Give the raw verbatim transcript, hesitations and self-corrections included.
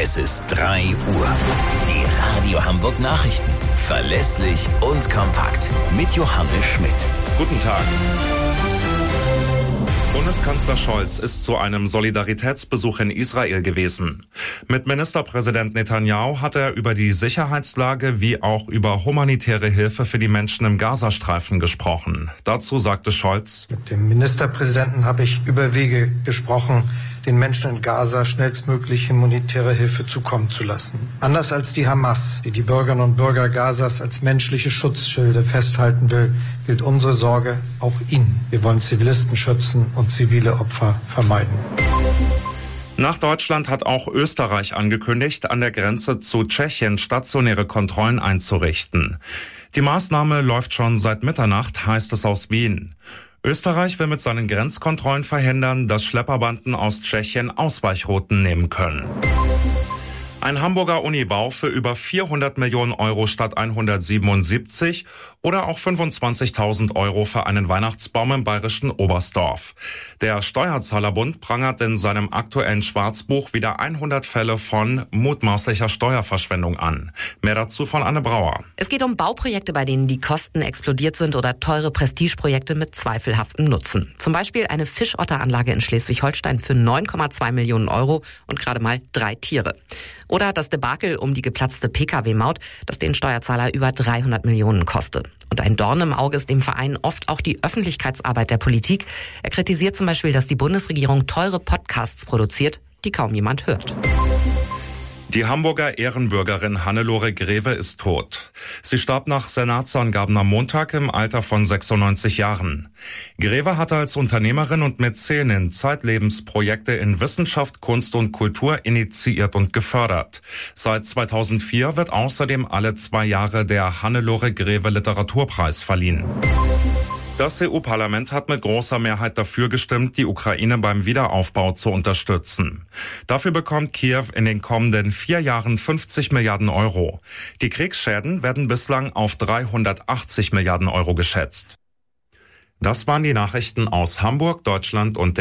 Es ist drei Uhr. Die Radio Hamburg Nachrichten. Verlässlich und kompakt. Mit Johannes Schmidt. Guten Tag. Bundeskanzler Scholz ist zu einem Solidaritätsbesuch in Israel gewesen. Mit Ministerpräsident Netanyahu hat er über die Sicherheitslage wie auch über humanitäre Hilfe für die Menschen im Gazastreifen gesprochen. Dazu sagte Scholz: Mit dem Ministerpräsidenten habe ich über Wege gesprochen, den Menschen in Gaza schnellstmöglich humanitäre Hilfe zukommen zu lassen. Anders als die Hamas, die die Bürgerinnen und Bürger Gazas als menschliche Schutzschilde festhalten will, gilt unsere Sorge auch Ihnen. Wir wollen Zivilisten schützen und zivile Opfer vermeiden. Nach Deutschland hat auch Österreich angekündigt, an der Grenze zu Tschechien stationäre Kontrollen einzurichten. Die Maßnahme läuft schon seit Mitternacht, heißt es aus Wien. Österreich will mit seinen Grenzkontrollen verhindern, dass Schlepperbanden aus Tschechien Ausweichrouten nehmen können. Ein Hamburger Unibau für über vierhundert Millionen Euro statt hundertsiebenundsiebzig oder auch fünfundzwanzigtausend Euro für einen Weihnachtsbaum im bayerischen Oberstdorf. Der Steuerzahlerbund prangert in seinem aktuellen Schwarzbuch wieder hundert Fälle von mutmaßlicher Steuerverschwendung an. Mehr dazu von Anne Brauer. Es geht um Bauprojekte, bei denen die Kosten explodiert sind oder teure Prestigeprojekte mit zweifelhaftem Nutzen. Zum Beispiel eine Fischotteranlage in Schleswig-Holstein für neun Komma zwei Millionen Euro und gerade mal drei Tiere. Oder das Debakel um die geplatzte Pkw Maut, das den Steuerzahler über dreihundert Millionen koste. Und ein Dorn im Auge ist dem Verein oft auch die Öffentlichkeitsarbeit der Politik. Er kritisiert zum Beispiel, dass die Bundesregierung teure Podcasts produziert, die kaum jemand hört. Die Hamburger Ehrenbürgerin Hannelore Greve ist tot. Sie starb nach Senatsangaben am Montag im Alter von sechsundneunzig Jahren. Greve hatte als Unternehmerin und Mäzenin zeitlebens Projekte in Wissenschaft, Kunst und Kultur initiiert und gefördert. Seit zweitausendvier wird außerdem alle zwei Jahre der Hannelore Greve Literaturpreis verliehen. Das E U-Parlament hat mit großer Mehrheit dafür gestimmt, die Ukraine beim Wiederaufbau zu unterstützen. Dafür bekommt Kiew in den kommenden vier Jahren fünfzig Milliarden Euro. Die Kriegsschäden werden bislang auf dreihundertachtzig Milliarden Euro geschätzt. Das waren die Nachrichten aus Hamburg, Deutschland und der